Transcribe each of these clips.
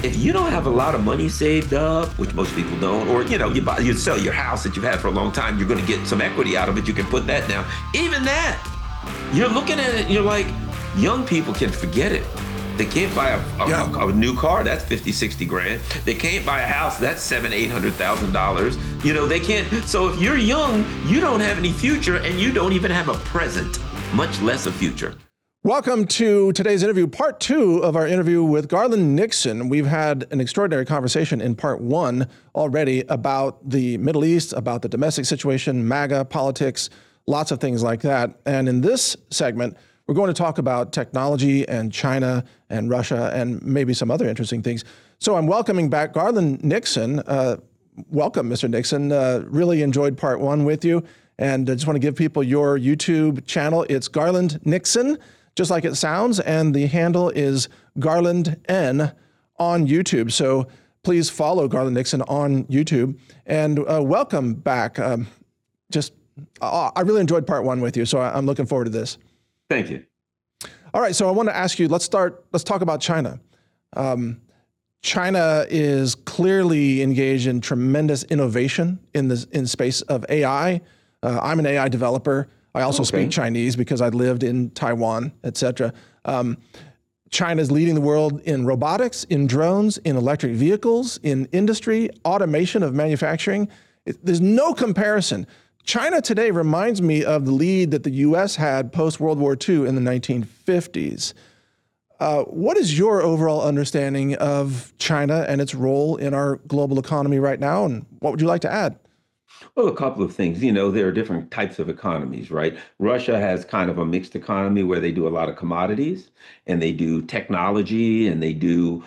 if you don't have a lot of money saved up, which most people don't, or you sell your house that you've had for a long time, you're going to get some equity out of it. You can put that down. Even that, you're looking at it, you're like, young people can forget it. They can't buy a new car, that's 50, 60 grand. They can't buy a house, that's $700,000, $800,000. They can't. So if you're young, you don't have any future and you don't even have a present, much less a future. Welcome to today's interview, part 2 of our interview with Garland Nixon. We've had an extraordinary conversation in part 1 already about the Middle East, about the domestic situation, MAGA politics, lots of things like that. And in this segment, we're going to talk about technology and China and Russia and maybe some other interesting things. So I'm welcoming back Garland Nixon. Welcome, Mr. Nixon. Really enjoyed part 1 with you. And I just want to give people your YouTube channel. It's Garland Nixon, just like it sounds. And the handle is Garland N on YouTube. So please follow Garland Nixon on YouTube. And welcome back. I really enjoyed part 1 with you. So I'm looking forward to this. Thank you. All right, so I want to ask you, let's talk about China. China is clearly engaged in tremendous innovation in space of AI. I'm an AI developer. I also speak Chinese because I lived in Taiwan, et cetera. China is leading the world in robotics, in drones, in electric vehicles, in industry, automation of manufacturing. There's no comparison. China today reminds me of the lead that the U.S. had post-World War II in the 1950s. What is your overall understanding of China and its role in our global economy right now, and what would you like to add? Well, a couple of things. There are different types of economies, right? Russia has kind of a mixed economy where they do a lot of commodities, and they do technology, and they do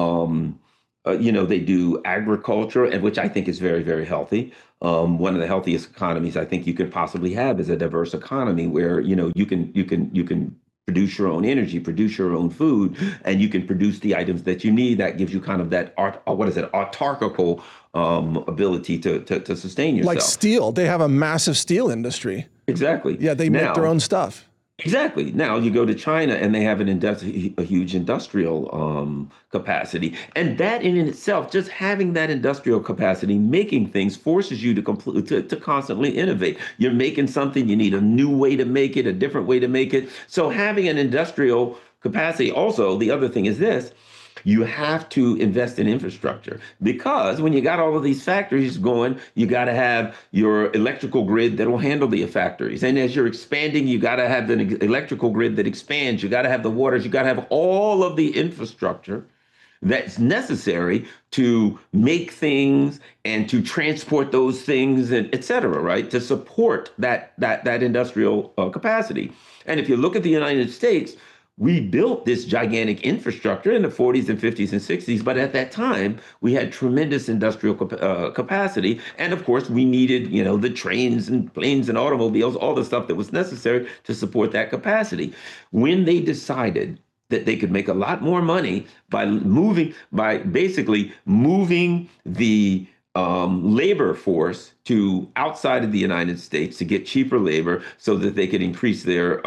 they do agriculture, and which I think is very, very healthy. One of the healthiest economies I think you could possibly have is a diverse economy where you can produce your own energy, produce your own food, and you can produce the items that you need. That gives you kind of that autarchical ability to sustain yourself. Like steel, they have a massive steel industry. Exactly. Yeah, they make their own stuff. Exactly. Now you go to China and they have a huge industrial capacity. And that in itself, just having that industrial capacity, making things forces you to constantly innovate. You're making something, you need a new way to make it, a different way to make it. So having an industrial capacity, also, the other thing is this. You have to invest in infrastructure because when you got all of these factories going, you got to have your electrical grid that will handle the factories. And as you're expanding, you got to have the electrical grid that expands. You got to have the waters. You got to have all of the infrastructure that's necessary to make things and to transport those things and et cetera, right? To support that industrial capacity. And if you look at the United States, we built this gigantic infrastructure in the 40s and 50s and 60s, but at that time, we had tremendous industrial capacity. And of course, we needed, the trains and planes and automobiles, all the stuff that was necessary to support that capacity. When they decided that they could make a lot more money by basically moving the labor force to outside of the United States to get cheaper labor so that they could increase their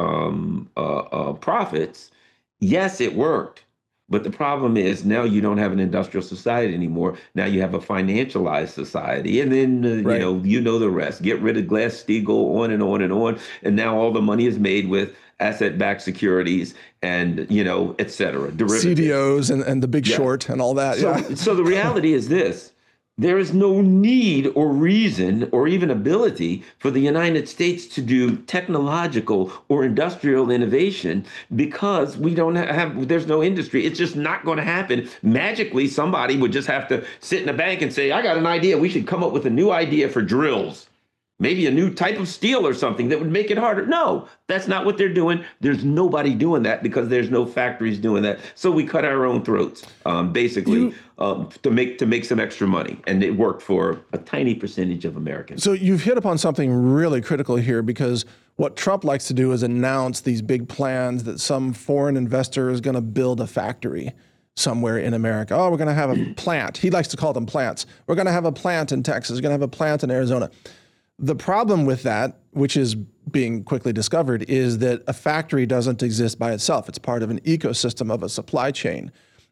profits. Yes, it worked. But the problem is now you don't have an industrial society anymore. Now you have a financialized society. And then, right. you know the rest. Get rid of Glass-Steagall, on and on and on. And now all the money is made with asset-backed securities and, et cetera. Derivatives. CDOs and the Big Short and all that. So the reality is this. There is no need or reason or even ability for the United States to do technological or industrial innovation because there's no industry. It's just not going to happen. Magically, somebody would just have to sit in a bank and say, I got an idea. We should come up with a new idea for drills. Maybe a new type of steel or something that would make it harder. No, that's not what they're doing. There's nobody doing that because there's no factories doing that. So we cut our own throats, basically, to make some extra money. And it worked for a tiny percentage of Americans. So you've hit upon something really critical here, because what Trump likes to do is announce these big plans that some foreign investor is going to build a factory somewhere in America. Oh, we're going to have a plant. He likes to call them plants. We're going to have a plant in Texas. We're going to have a plant in Arizona. The problem with that, which is being quickly discovered, is that a factory doesn't exist by itself. It's part of an ecosystem of a supply chain.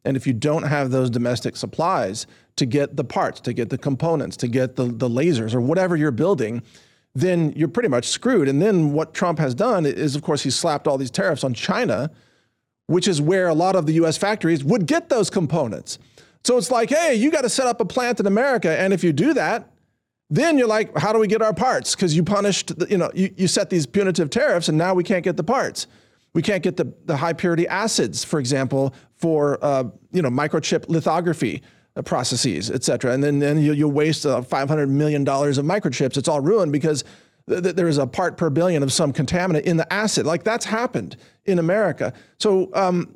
And if you don't have those domestic supplies to get the parts, to get the components, to get the lasers or whatever you're building, then you're pretty much screwed. And then what Trump has done is, of course, he slapped all these tariffs on China, which is where a lot of the US factories would get those components. So it's like, hey, you got to set up a plant in America. And if you do that, then you're like, how do we get our parts? Because you punished, you set these punitive tariffs and now we can't get the parts. We can't get the high purity acids, for example, for microchip lithography processes, et cetera. And then you'll waste $500 million of microchips. It's all ruined because there is a part per billion of some contaminant in the acid. Like that's happened in America. So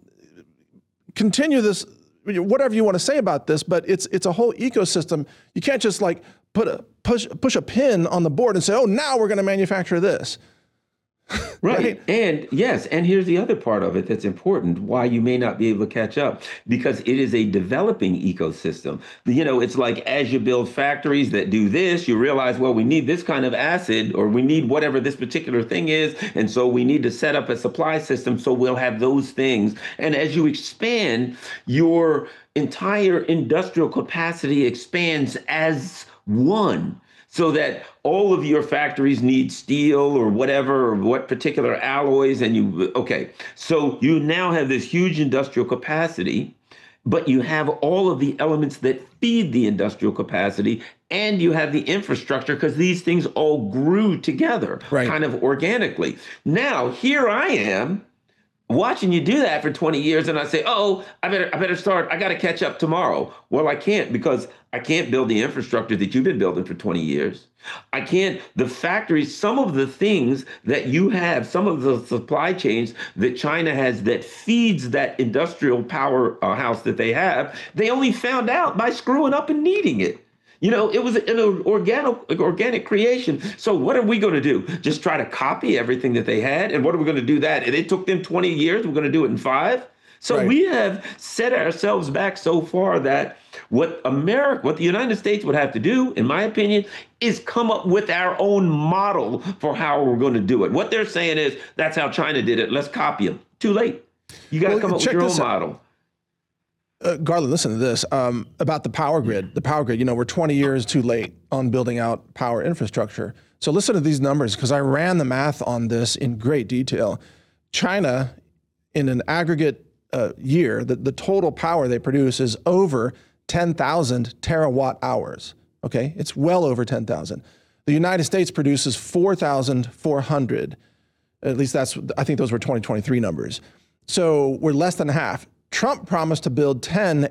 continue this, whatever you want to say about this, but it's a whole ecosystem. You can't just like push a pin on the board and say, oh, now we're going to manufacture this. Right. And yes, and here's the other part of it that's important, why you may not be able to catch up, because it is a developing ecosystem. It's like as you build factories that do this, you realize, well, we need this kind of acid or we need whatever this particular thing is. And so we need to set up a supply system so we'll have those things. And as you expand, your entire industrial capacity expands as one. So that all of your factories need steel or whatever, or what particular alloys, so you now have this huge industrial capacity, but you have all of the elements that feed the industrial capacity, and you have the infrastructure because these things all grew together, kind of organically. Now, here I am watching you do that for 20 years, and I say, oh, I better start. I got to catch up tomorrow. Well, I can't because I can't build the infrastructure that you've been building for 20 years. I can't, the factories, some of the things that you have, some of the supply chains that China has that feeds that industrial powerhouse that they have, they only found out by screwing up and needing it. It was an organic creation. So what are we going to do? Just try to copy everything that they had? And what are we going to do that? And it took them 20 years. We're going to do it in 5. So we have set ourselves back so far that what the United States would have to do, in my opinion, is come up with our own model for how we're going to do it. What they're saying is, that's how China did it. Let's copy them. Too late. You got to come up with your own model. Garland, listen to this about the power grid. The power grid, we're 20 years too late on building out power infrastructure. So listen to these numbers, because I ran the math on this in great detail. China, in an aggregate year, the total power they produce is over 10,000 terawatt hours. Okay, it's well over 10,000. The United States produces 4,400. At least I think those were 2023 numbers. So we're less than half. Trump promised to build 10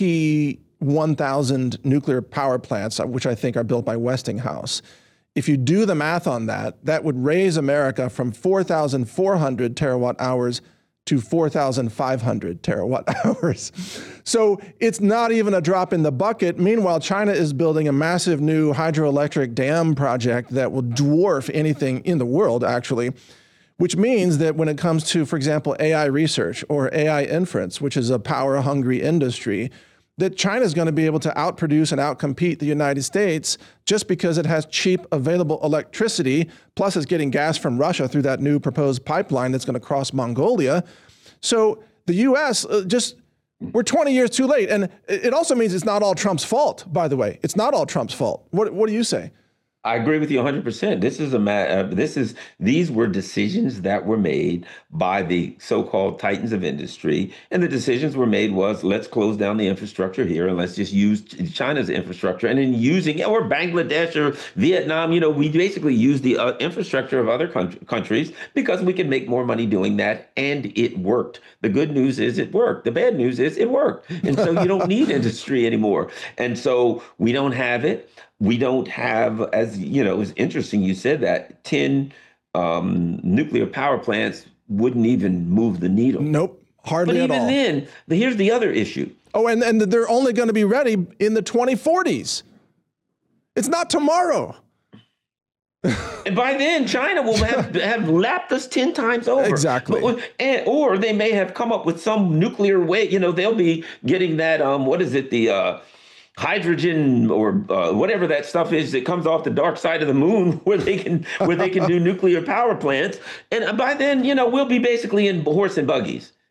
AP1000 nuclear power plants, which I think are built by Westinghouse. If you do the math on that, that would raise America from 4,400 terawatt hours to 4,500 terawatt hours. So it's not even a drop in the bucket. Meanwhile, China is building a massive new hydroelectric dam project that will dwarf anything in the world, actually. Which means that when it comes to, for example, AI research or AI inference, which is a power-hungry industry, that China is going to be able to outproduce and outcompete the United States just because it has cheap, available electricity, plus it's getting gas from Russia through that new proposed pipeline that's going to cross Mongolia. So the U.S. We're 20 years too late. And it also means it's not all Trump's fault, by the way. It's not all Trump's fault. What do you say? I agree with you 100%. These were decisions that were made by the so-called titans of industry, and the decisions were made was, let's close down the infrastructure here and let's just use China's infrastructure. And in using, or Bangladesh or Vietnam, we basically use the infrastructure of other countries because we can make more money doing that, and it worked. The good news is it worked. The bad news is it worked, and so you don't need industry anymore. And so we don't have it. We don't have, as it was interesting you said that, 10 nuclear power plants wouldn't even move the needle. Nope, hardly at all. But even then, here's the other issue. Oh, and they're only going to be ready in the 2040s. It's not tomorrow. And by then, China will have lapped us 10 times over. Exactly. Or they may have come up with some nuclear way. They'll be getting that, the hydrogen or whatever that stuff is that comes off the dark side of the moon where they can do nuclear power plants. And by then, we'll be basically in horse and buggies.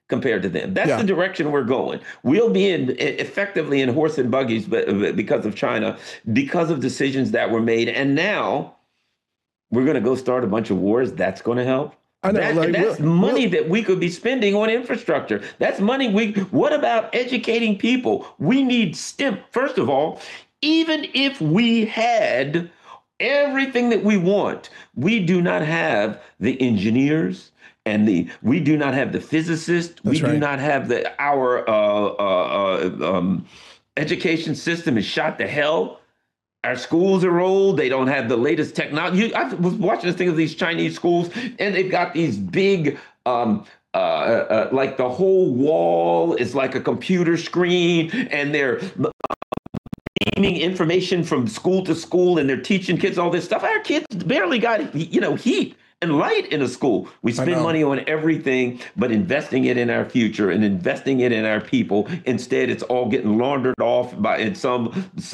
compared to them. That's Yeah. the direction we're going. We'll be effectively in horse and buggies, but because of China, because of decisions that were made, and now we're going to go start a bunch of wars. That's going to help. I know. That's money that we could be spending on infrastructure. That's money what about educating people? We need STEM. First of all, even if we had everything that we want, we do not have the engineers and we do not have the physicists. We do not have our education system is shot to hell. Our schools are old. They don't have the latest technology. I was watching this thing of these Chinese schools, and they've got these big, like the whole wall is like a computer screen, and they're beaming information from school to school, and they're teaching kids all this stuff. Our kids barely got, heat and light in a school. We spend money on everything, but investing it in our future and investing it in our people. Instead, it's all getting laundered off in some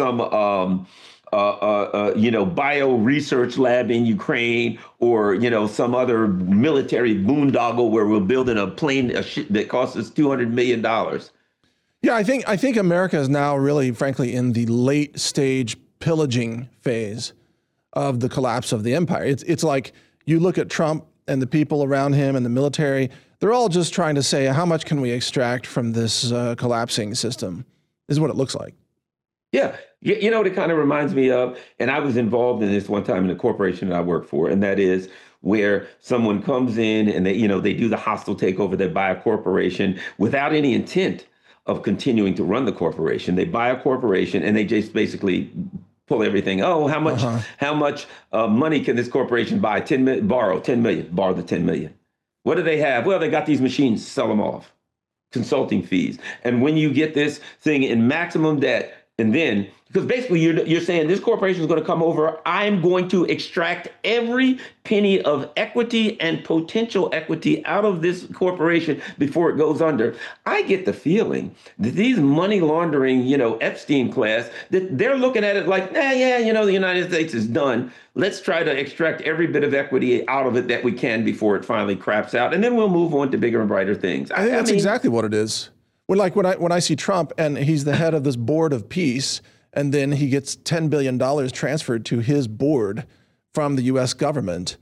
bio research lab in Ukraine, or some other military boondoggle where we're building a plane that costs us $200 million. Yeah, I think America is now really, frankly, in the late stage pillaging phase of the collapse of the empire. It's like you look at Trump and the people around him and the military, they're all just trying to say, how much can we extract from this collapsing system, is what it looks like. Yeah. You know what it kind of reminds me of? And I was involved in this one time in a corporation that I work for, and that is where someone comes in and they do the hostile takeover. They buy a corporation without any intent of continuing to run the corporation. They buy a corporation and they just basically pull everything. Oh, how much money can this corporation buy? Borrow 10 million, borrow the 10 million. What do they have? Well, they got these machines, sell them off. Consulting fees. And when you get this thing in maximum debt, and then, because basically you're saying this corporation is going to come over, I'm going to extract every penny of equity and potential equity out of this corporation before it goes under. I get the feeling that these money laundering, Epstein class, that they're looking at it like, the United States is done. Let's try to extract every bit of equity out of it that we can before it finally craps out. And then we'll move on to bigger and brighter things. I think that's exactly what it is. When I see Trump and he's the head of this board of peace, and then he gets $10 billion transferred to his board from the U.S. government,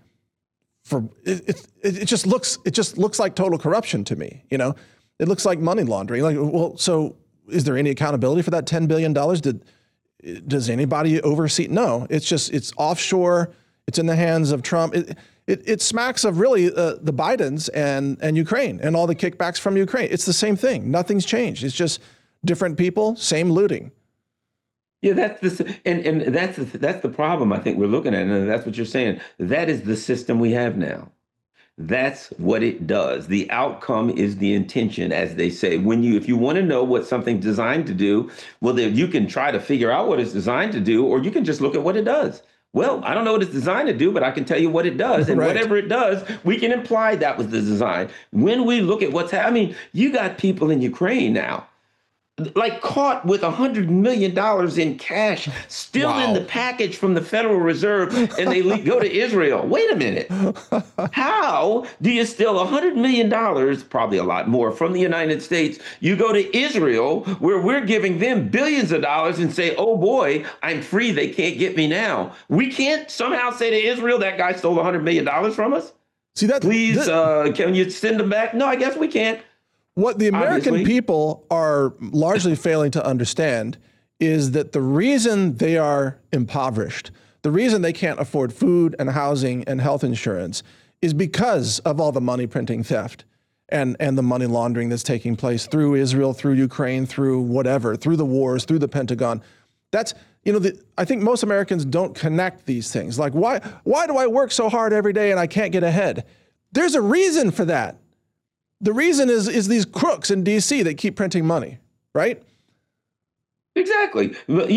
it just looks like total corruption to me. It looks like money laundering. Like, well, so is there any accountability for that $10 billion? Does anybody oversee? No, it's offshore. It's in the hands of Trump. It smacks of really the Bidens and Ukraine and all the kickbacks from Ukraine. It's the same thing. Nothing's changed. It's just different people, same looting. Yeah, that's the problem I think we're looking at, and that's what you're saying. That is the system we have now. That's what it does. The outcome is the intention, as they say. If you want to know what something's designed to do, well, then you can try to figure out what it's designed to do, or you can just look at what it does. Well, I don't know what it's designed to do, but I can tell you what it does. And whatever it does, we can imply that was the design. When we look at what's happening, you got people in Ukraine now, like caught with $100 million in cash, still in the package from the Federal Reserve, and they go to Israel. Wait a minute. How do you steal $100 million, probably a lot more, from the United States? You go to Israel, where we're giving them billions of dollars, and say, oh boy, I'm free. They can't get me now. We can't somehow say to Israel, that guy stole $100 million from us? See that? Please, can you send them back? No, I guess we can't. What the American people are largely failing to understand is that the reason they are impoverished, the reason they can't afford food and housing and health insurance, is because of all the money printing theft and the money laundering that's taking place through Israel, through Ukraine, through whatever, through the wars, through the Pentagon. That's, I think most Americans don't connect these things. Like, why do I work so hard every day and I can't get ahead? There's a reason for that. The reason is these crooks in D.C. that keep printing money, right? Exactly.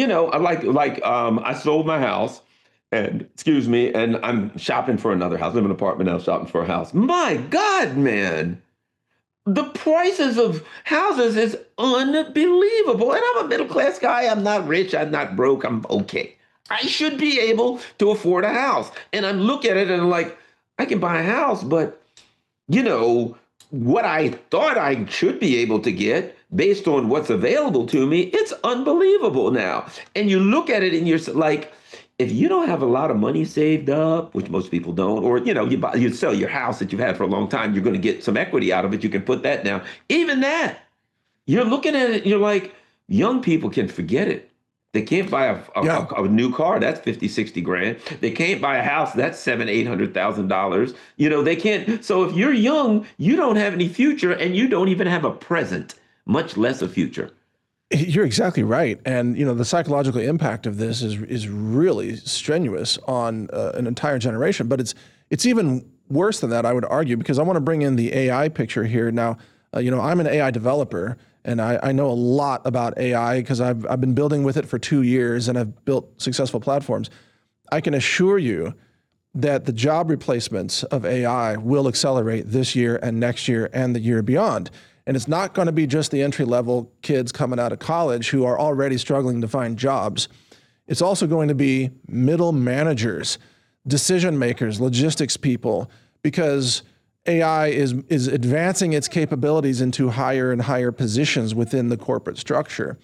I sold my house, and I'm shopping for another house. I live in an apartment now, shopping for a house. My God, man, the prices of houses is unbelievable. And I'm a middle class guy. I'm not rich. I'm not broke. I'm okay. I should be able to afford a house. And I'm looking at it and I'm like, I can buy a house, but what I thought I should be able to get based on what's available to me, it's unbelievable now. And you look at it and you're like, if you don't have a lot of money saved up, which most people don't, or you sell your house that you've had for a long time, you're going to get some equity out of it. You can put that down. Even that, you're looking at it, and you're like, young people can forget it. They can't buy Yeah. a new car. That's 50, 60 grand. They can't buy a house. That's seven, $800,000. They can't. So if you're young, you don't have any future and you don't even have a present, much less a future. You're exactly right, and the psychological impact of this is really strenuous on an entire generation. But it's even worse than that, I would argue, because I want to bring in the AI picture here. Now, I'm an AI developer, and I know a lot about AI because I've been building with it for 2 years, and I've built successful platforms. I can assure you that the job replacements of AI will accelerate this year and next year and the year beyond. And it's not going to be just the entry-level kids coming out of college who are already struggling to find jobs. It's also going to be middle managers, decision makers, logistics people, because AI is advancing its capabilities into higher and higher positions within the corporate structure.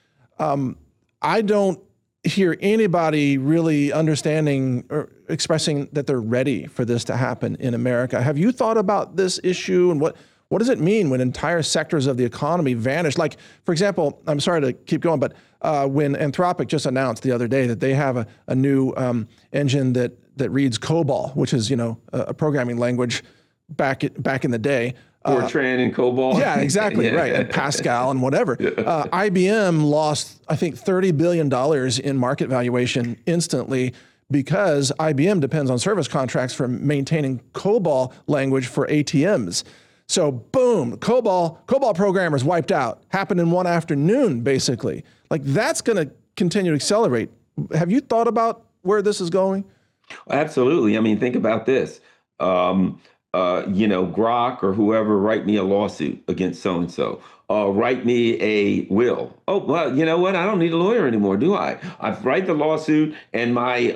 I don't hear anybody really understanding or expressing that they're ready for this to happen in America. Have you thought about this issue and what does it mean when entire sectors of the economy vanish? Like, for example, I'm sorry to keep going, but when Anthropic just announced the other day that they have a new engine that reads COBOL, which is a programming language back in the day. Fortran and COBOL. Yeah, exactly, right, and Pascal and whatever. IBM lost, I think, $30 billion in market valuation instantly because IBM depends on service contracts for maintaining COBOL language for ATMs. So boom, COBOL programmers wiped out. Happened in one afternoon, basically. Like, that's going to continue to accelerate. Have you thought about where this is going? Absolutely. I mean, think about this. Grok or whoever, write me a lawsuit against so and so. Write me a will. Oh, well, you know what? I don't need a lawyer anymore, do I? I write the lawsuit, and my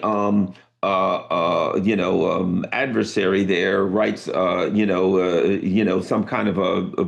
adversary there writes, some kind of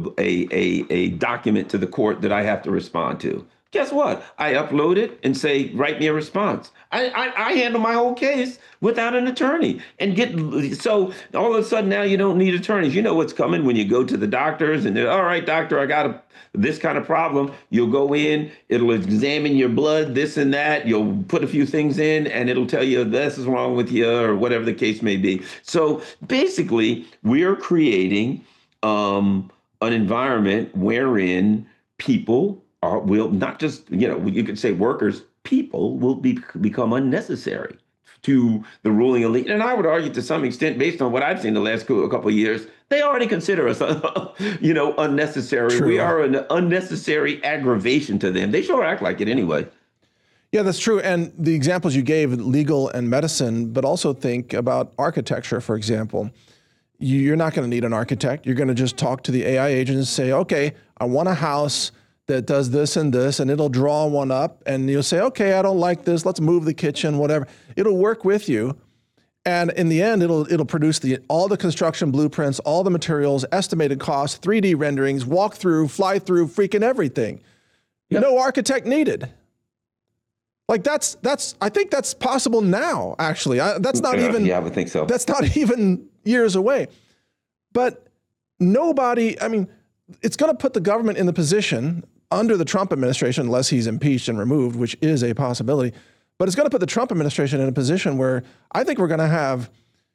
a document to the court that I have to respond to. Guess what? I upload it and say, write me a response. I handle my whole case without an attorney so all of a sudden now you don't need attorneys. You know what's coming when you go to the doctors and they're, all right, doctor, I got this kind of problem. You'll go in, it'll examine your blood, this and that. You'll put a few things in and it'll tell you this is wrong with you or whatever the case may be. So basically, we're creating an environment wherein people will not just, you could say workers, people will become unnecessary to the ruling elite. And I would argue to some extent, based on what I've seen the last couple of years, they already consider us, unnecessary. True. We are an unnecessary aggravation to them. They sure act like it anyway. Yeah, that's true. And the examples you gave, legal and medicine, but also think about architecture, for example. You're not going to need an architect. You're going to just talk to the AI agent and say, okay, I want a house that does this, and it'll draw one up, and you'll say, okay, I don't like this, let's move the kitchen, whatever. It'll work with you, and in the end, it'll produce all the construction blueprints, all the materials, estimated costs, 3D renderings, walk through, fly through, freaking everything. Yep. No architect needed. Like that's I think that's possible now, actually. That's not even. Yeah, I would think so. That's not even years away. But nobody, I mean, it's going to put the government in the position under the Trump administration, unless he's impeached and removed, which is a possibility. But it's going to put the Trump administration in a position where I think we're going to have,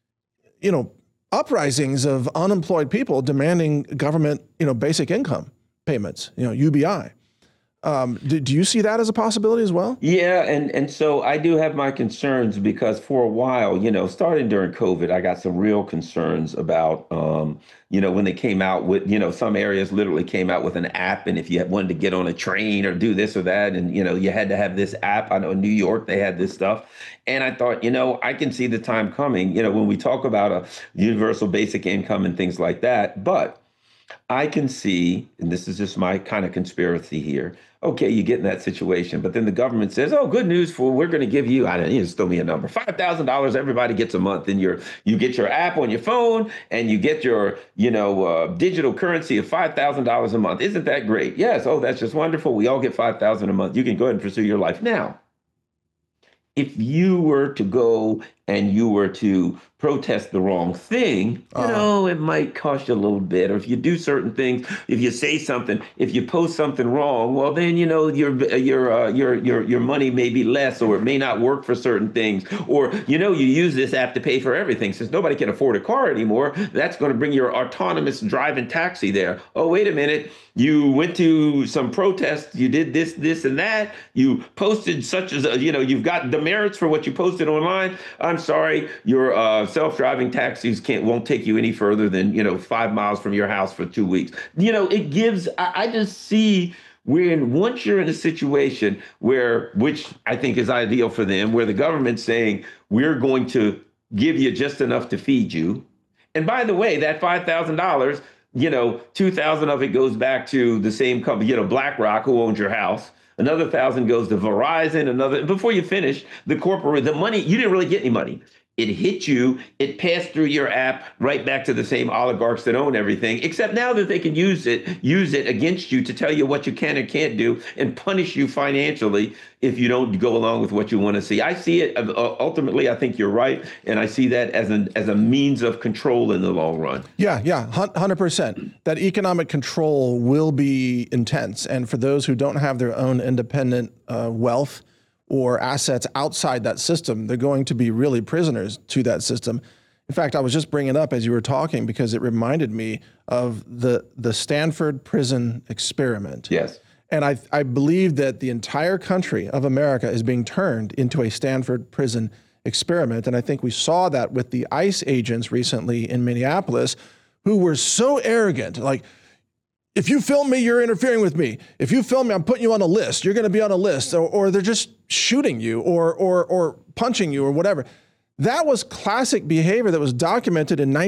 uprisings of unemployed people demanding government, basic income payments, UBI. Do you see that as a possibility as well? Yeah, and so I do have my concerns because for a while, starting during COVID, I got some real concerns about, when they came out with, some areas literally came out with an app, and if you wanted to get on a train or do this or that, and you had to have this app. I know in New York they had this stuff, and I thought, I can see the time coming, when we talk about a universal basic income and things like that, but I can see, and this is just my kind of conspiracy here. Okay, you get in that situation, but then the government says, "Oh, good news for we're going to give you, I don't know, you just throw me a number, $5,000. Everybody gets a month, and you get your app on your phone, and you get your digital currency of $5,000 a month. Isn't that great? Yes. Oh, that's just wonderful. We all get 5,000 a month. You can go ahead and pursue your life now." If you were to go and you were to protest the wrong thing, it might cost you a little bit. Or if you do certain things, if you say something, if you post something wrong, well, then your money may be less, or it may not work for certain things. Or you use this app to pay for everything. Since nobody can afford a car anymore, that's going to bring your autonomous driving taxi there. Oh, wait a minute. You went to some protest, you did this, and that. You posted such as, you've got demerits for what you posted online. I'm sorry, your self-driving taxis won't take you any further than, 5 miles from your house for 2 weeks. It gives, I just see once you're in a situation which I think is ideal for them, where the government's saying, we're going to give you just enough to feed you. And by the way, that $5,000, 2,000 of it goes back to the same company, BlackRock, who owns your house. Another 1,000 goes to Verizon. Before you finish, the money, you didn't really get any money. It hit you, it passed through your app right back to the same oligarchs that own everything, except now that they can use it against you to tell you what you can and can't do and punish you financially if you don't go along with what you want to see. I see it, ultimately, I think you're right. And I see that as a means of control in the long run. Yeah, 100%. That economic control will be intense. And for those who don't have their own independent wealth or assets outside that system, they're going to be really prisoners to that system. In fact, I was just bringing it up as you were talking because it reminded me of the Stanford prison experiment. Yes. And I believe that the entire country of America is being turned into a Stanford prison experiment. And I think we saw that with the ICE agents recently in Minneapolis, who were so arrogant, like, if you film me, you're interfering with me. If you film me, I'm putting you on a list. You're going to be on a list, or they're just shooting you or punching you or whatever. That was classic behavior that was documented in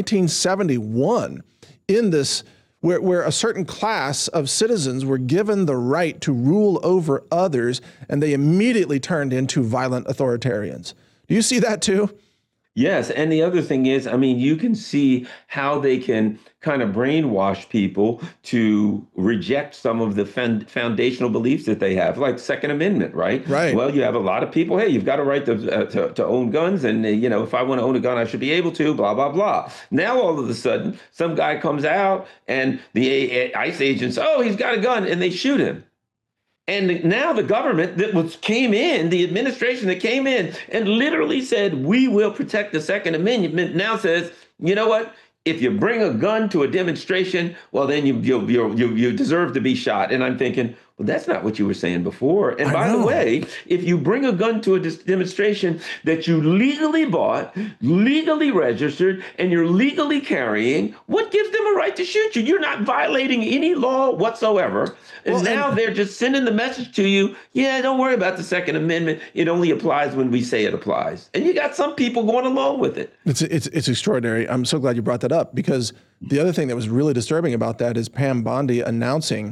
1971 in this, where a certain class of citizens were given the right to rule over others, and they immediately turned into violent authoritarians. Do you see that too? Yes. And the other thing is, you can see how they can kind of brainwash people to reject some of the foundational beliefs that they have, like Second Amendment, right? Right. Well, you have a lot of people, hey, you've got a right to own guns. And, if I want to own a gun, I should be able to, blah, blah, blah. Now, all of a sudden, some guy comes out and the ICE agents, oh, he's got a gun, and they shoot him. And now the government the administration that came in and literally said, we will protect the Second Amendment, now says, you know what? If you bring a gun to a demonstration, well, then you deserve to be shot. And I'm thinking, well, that's not what you were saying before. And by the way, if you bring a gun to a demonstration that you legally bought, legally registered, and you're legally carrying, what gives them a right to shoot you? You're not violating any law whatsoever. And now they're just sending the message to you, yeah, don't worry about the Second Amendment. It only applies when we say it applies. And you got some people going along with it. It's extraordinary. I'm so glad you brought that up, because the other thing that was really disturbing about that is Pam Bondi announcing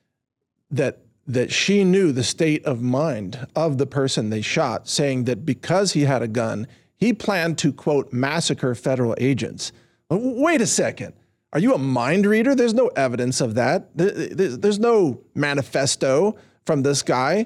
that she knew the state of mind of the person they shot, saying that because he had a gun, he planned to, quote, massacre federal agents. Wait a second. Are you a mind reader? There's no evidence of that. There's no manifesto from this guy.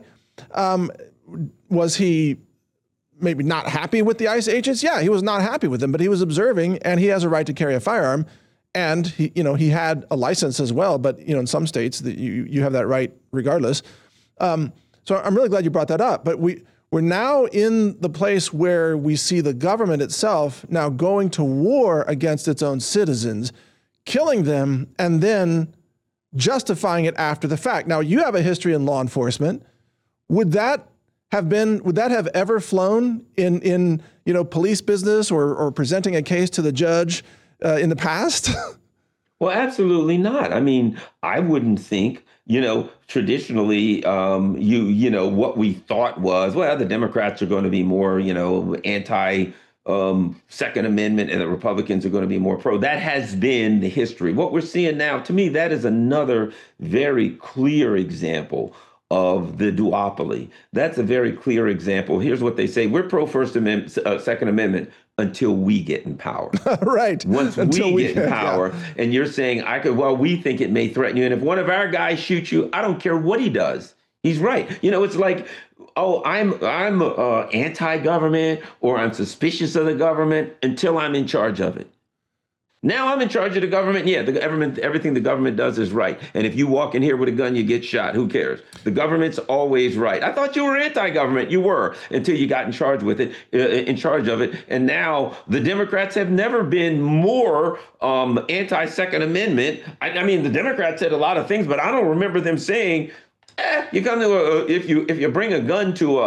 Was he maybe not happy with the ICE agents? Yeah, he was not happy with them, but he was observing, and he has a right to carry a firearm. And he had a license as well, but in some states that you have that right regardless. So I'm really glad you brought that up. But we're now in the place where we see the government itself now going to war against its own citizens, killing them, and then justifying it after the fact. Now, you have a history in law enforcement. Would that have ever flown in police business or presenting a case to the judge in the past? Well, absolutely not. I wouldn't think, traditionally, what we thought was, well, the Democrats are going to be more, anti Second Amendment and the Republicans are going to be more pro. That has been the history. What we're seeing now, to me, that is another very clear example of the duopoly. That's a very clear example. Here's what they say: we're pro First Amendment, Second Amendment until we get in power. Right. Once we get in power, and you're saying, we think it may threaten you. And if one of our guys shoots you, I don't care what he does. He's right. It's like, oh, I'm anti-government, or I'm suspicious of the government until I'm in charge of it. Now I'm in charge of the government. Yeah, the government, everything the government does is right. And if you walk in here with a gun, you get shot. Who cares? The government's always right. I thought you were anti-government. You were, until you got in charge of it. And now the Democrats have never been more anti-Second Amendment. I mean, the Democrats said a lot of things, but I don't remember them saying, you come to if you bring a gun to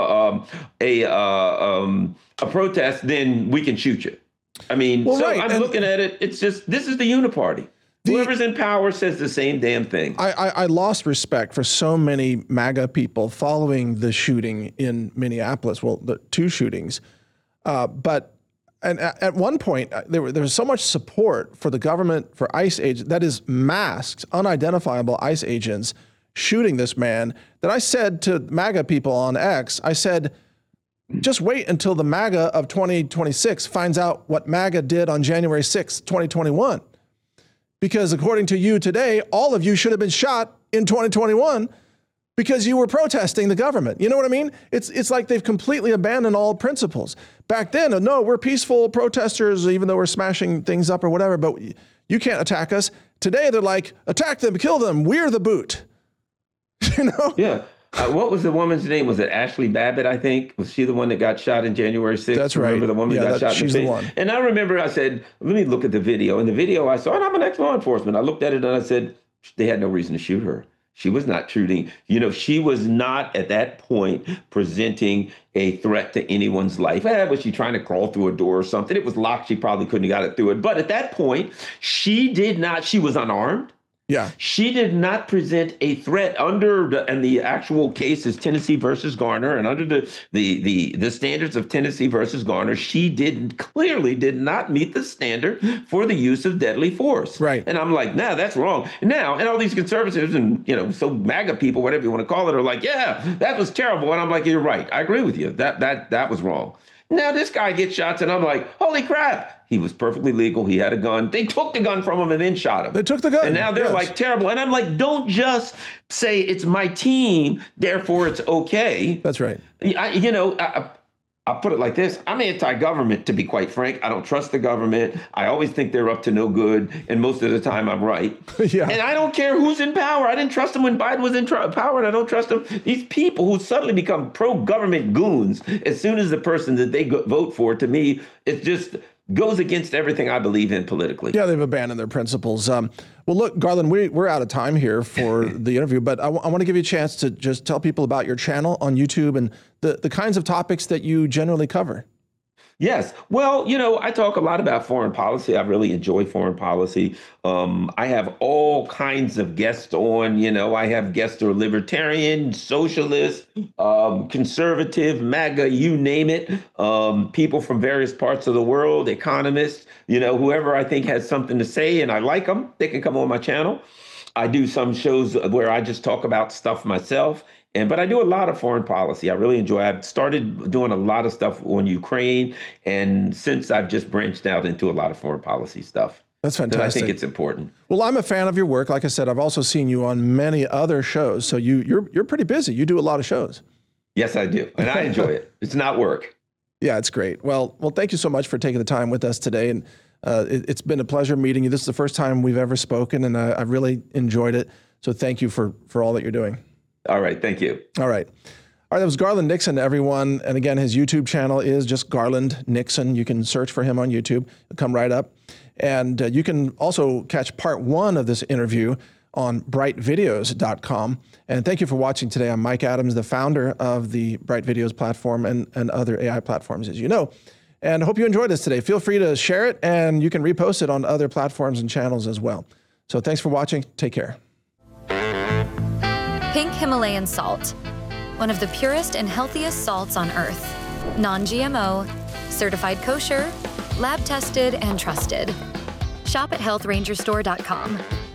a protest, then we can shoot you. I mean, right. I'm looking at it. It's just, this is the uniparty. Whoever's in power says the same damn thing. I lost respect for so many MAGA people following the shooting in Minneapolis. Well, the two shootings, but at one point there was so much support for the government, for ICE agents, that is masked, unidentifiable ICE agents shooting this man, that I said to MAGA people on X, I said, just wait until the MAGA of 2026 finds out what MAGA did on January 6th, 2021. Because according to you today, all of you should have been shot in 2021 because you were protesting the government. You know what I mean? It's like they've completely abandoned all principles. Back then, no, we're peaceful protesters, even though we're smashing things up or whatever, but you can't attack us. Today, they're like, attack them, kill them, we're the boot. Yeah. What was the woman's name? Was it Ashley Babbitt, I think? Was she the one that got shot in January 6th? That's right. Remember the woman that got shot she's in the the face? one. And I remember I said, let me look at the video. In the video I saw, and I'm an ex-law enforcement. I looked at it and I said, they had no reason to shoot her. She was not shooting. She was not at that point presenting a threat to anyone's life. Was she trying to crawl through a door or something? It was locked. She probably couldn't have got it through it. But at that point, she was unarmed. Yeah. She did not present a threat and the actual case is Tennessee versus Garner, and under the standards of Tennessee versus Garner, she clearly did not meet the standard for the use of deadly force. Right. And I'm like, that's wrong. Now, and all these conservatives and, so MAGA people, whatever you want to call it, are like, yeah, that was terrible. And I'm like, you're right. I agree with you. That was wrong. Now this guy gets shots and I'm like, holy crap. He was perfectly legal. He had a gun. They took the gun from him and then shot him. They took the gun. And now they're like, terrible. And I'm like, don't just say it's my team, therefore it's okay. That's right. I'll put it like this. I'm anti-government, to be quite frank. I don't trust the government. I always think they're up to no good. And most of the time I'm right. Yeah. And I don't care who's in power. I didn't trust them when Biden was in power, and I don't trust them. These people who suddenly become pro-government goons as soon as the person that they vote for, to me, it just goes against everything I believe in politically. Yeah, they've abandoned their principles. Well, look, Garland, we're out of time here for the interview, but I want to give you a chance to just tell people about your channel on YouTube and the kinds of topics that you generally cover. Yes. Well, I talk a lot about foreign policy. I really enjoy foreign policy. I have all kinds of guests on. I have guests who are libertarian, socialist, conservative, MAGA, you name it. People from various parts of the world, economists, whoever I think has something to say and I like them, they can come on my channel. I do some shows where I just talk about stuff myself. But I do a lot of foreign policy. I really enjoy it. I've started doing a lot of stuff on Ukraine. And since I've just branched out into a lot of foreign policy stuff. That's fantastic. I think it's important. Well, I'm a fan of your work. Like I said, I've also seen you on many other shows. So you're pretty busy. You do a lot of shows. Yes, I do. And I enjoy it. It's not work. Yeah, it's great. Well, thank you so much for taking the time with us today. And it's been a pleasure meeting you. This is the first time we've ever spoken, and I really enjoyed it. So thank you for all that you're doing. All right. Thank you. All right. That was Garland Nixon, everyone. And again, his YouTube channel is just Garland Nixon. You can search for him on YouTube. It'll come right up. And you can also catch part 1 of this interview on brightvideos.com. And thank you for watching today. I'm Mike Adams, the founder of the Bright Videos platform and other AI platforms, as you know. And I hope you enjoyed this today. Feel free to share it, and you can repost it on other platforms and channels as well. So thanks for watching. Take care. Pink Himalayan salt, one of the purest and healthiest salts on earth. Non-GMO, Certified kosher, lab tested, and trusted. Shop at healthrangerstore.com.